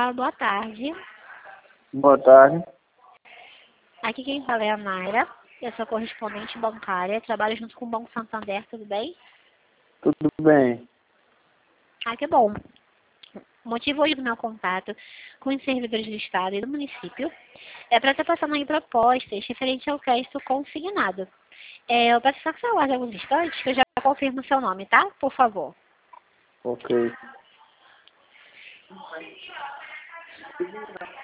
Olá, boa tarde. Boa tarde. Aqui quem fala é a Mayra. Eu sou correspondente bancária. Trabalho junto com o Banco Santander, tudo bem? Tudo bem? Ah, que bom. O motivo hoje do meu contato com os servidores do Estado e do município é para estar passando aí propostas referente ao crédito consignado. Eu peço só que você aguarde alguns instantes que eu já confirmo o seu nome, tá? Por favor. Ok.